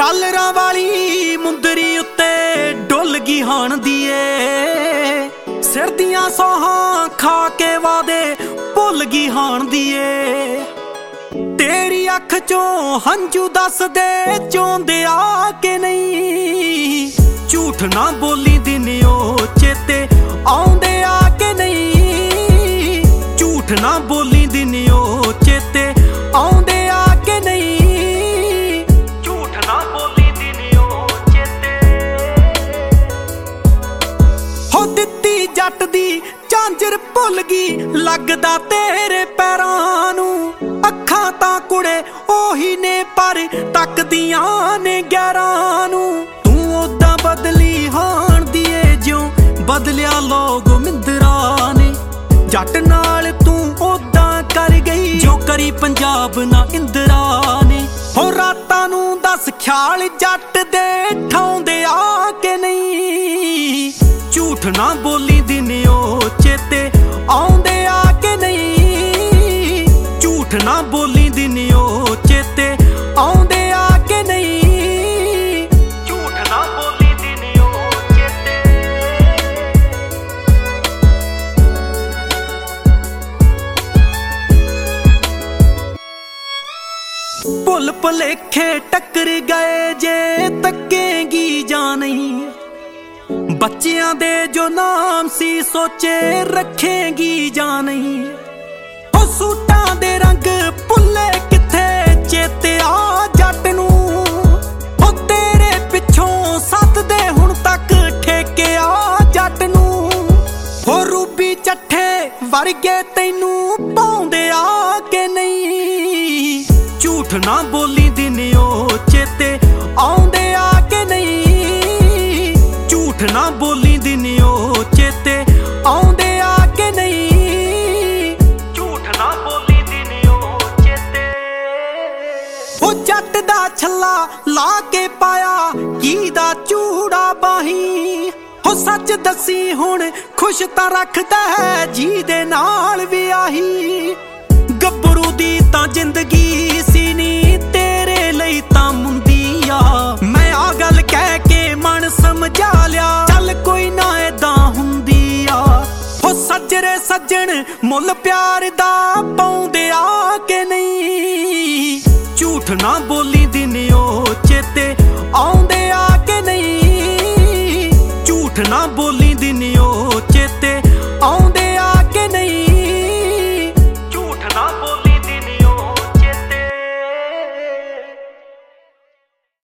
ਡਾਲਰਾਂ ਵਾਲੀ ਮੁੰਦਰੀ ਉੱਤੇ ਡੁੱਲ ਗਈ ਹਾਣ ਦੀਏ, ਸਿਰ ਦੀਆਂ ਸੌਹਾਂ ਖਾ ਕੇ ਵਾਦੇ ਭੁੱਲ ਗਈ ਹਾਣ ਦੀਏ। ਤੇਰੀ ਅੱਖ ਚੋਂ ਹੰਝੂ ਦੱਸਦੇ ਚੋਂਦੇ ਆ ਕਿ ਨਹੀਂ, ਝੂਠ ਨਾ ਬੋਲੀ ਦਿਨ ਉਹ ਚੇਤੇ ਆਉਂਦੇ ਆ ਕਿ ਨਹੀਂ, ਝੂਠ ਨਾ ਬੋਲੀ ਦਿਨ ਉਹ ਚੇਤੇ ਆਉਂਦੇ ਆ ਕਿ ਨਹੀਂ, ਝੂਠ ਨਾ ਬੋਲੀ ਦਿਨ ਉਹ ਚੇਤੇ। ਹੋ ਦਿੱਤੀ ਜੱਟ ਦੀ ਝਾਂਜਰ ਭੁੱਲ ਗਈ ਲੱਗਦਾ ਤੇਰੇ ਪੈਰਾਂ ਨੂੰ, ਅੱਖਾਂ ਤਾਂ ਕੁੜੇ ਉਹੀ ਨੇ ਪਰ ਤੱਕਦੀਆਂ ਨੇ ਗਿਆਰਾਂ ਨੂੰ। ਤੂੰ ਓਦਾਂ ਬਦਲੀ ਹਾਣ ਦੀਏ ਜਿਉਂ ਬਦਲਿਆ ਲੋਗ ਮਿੰਦਰਾ ਨੇ, ਜੱਟ ਨਾਲ ਤੂੰ ਓਦਾਂ ਕਰ ਗਈ ਜੋ ਕਰੀ ਪੰਜਾਬ ਨਾ ਇੰਦਰਾ ਨੇ। ਹੋ ਰਾਤਾਂ ਨੂੰ ਦੱਸ ਖਿਆਲ ਜੱਟ ਦੇ ਠਾਉਂਦੇ ਆ ਕਿ ਨਹੀਂ, ਝੂਠ ਨਾ ਬੋਲੀ ਦਿਨ ਉਹ ਚੇਤੇ ਆਉਂਦੇ ਆ ਕਿ ਨਹੀਂ, ਝੂਠ ਨਾ ਬੋਲੀ ਦਿਨ ਉਹ ਚੇਤੇ ਆਉਂਦੇ ਆ ਕਿ ਨਹੀਂ, ਝੂਠ ਨਾ ਬੋਲੀ ਦਿਨ ਉਹ ਚੇਤੇ। ਭੁੱਲ ਭੁਲੇਖੇ ਟੱਕਰ ਗਏ ਜੇ ਤੱਕੇਗੀ ਜਾਂ ਨਹੀਂ, ਬੱਚਿਆਂ ਦੇ ਜੋ ਨਾਮ ਸੀ ਸੋਚੇ ਰੱਖੇਗੀ ਜਾਂ ਨਹੀਂ। ਉਹ ਸੂਟਾਂ ਦੇ ਰੰਗ ਭੁੱਲੇ ਕਿੱਥੇ ਚੇਤੇ ਆ ਜੱਟ ਨੂੰ, ਉਹ ਤੇਰੇ ਪਿੱਛੋਂ ਸੱਦਦੇ ਹੁਣ ਤੱਕ ਠੇਕੇ ਆ ਜੱਟ ਨੂੰ। ਹੋ ਰੂਬੀ ਚੱਠੇ ਵਰਗੇ ਤੈਨੂੰ ਪਾਉਂਦੇ ਆ ਕਿ ਨਹੀਂ, ਝੂਠ ਨਾ ਬੋਲੀ ਦਿਨ ਉਹ ਚੇਤੇ ਆਉਂਦੇ ਆ ਕਿ ਨਹੀਂ, ਝੂਠ ਨਾ ਬੋਲੀ ਦਿਨ ਉਹ ਚੇਤੇ ਆਉਂਦੇ ਆ ਕਿ ਨਹੀਂ, ਝੂਠ ਨਾ ਬੋਲੀ ਦਿਨ ਉਹ ਚੇਤੇ। ਉਹ ਜੱਟ ਦਾ ਛੱਲਾ ਲਾ ਕੇ ਪਾਇਆ ਕੀ ਦਾ ਚੂੜਾ ਬਾਹੀਂ, ਹੋ ਸੱਚ ਦੱਸੀ ਹੁਣ ਖੁਸ਼ ਤਾਂ ਰੱਖਦਾ ਹੈ ਜੀ ਦੇ ਨਾਲ ਵਿਆਹੀ। ਗੱਭਰੂ ਦੀ ਤਾਂ ਜ਼ਿੰਦਗੀ ਸੀ ਨੀ ਤੇਰੇ ਲਈ ਤਾਂ ਮੁੰਦੀ ਆ, ਮੈਂ ਆ ਗੱਲ ਕਹਿ ਕੇ ਮਨ ਸਮਝਾ ਲਿਆ ਚੱਲ ਕੋਈ ਨਾ ਏਦਾਂ ਹੁੰਦੀ ਆ। ਹੋ ਸੱਜਰੇ ਸੱਜਣ ਮੁੱਲ ਪਿਆਰ ਦਾ ਪਾਉਂਦੇ ਆ ਕਿ ਨਹੀਂ, ਝੂਠ ਨਾ ਬੋਲੀ ਦਿਨ ਉਹ ਚੇਤੇ ਆਉਂਦੇ ਆ ਕਿ ਨਹੀਂ, ਝੂਠ ਨਾ ਬੋਲੀ ਦਿਨ ਉਹ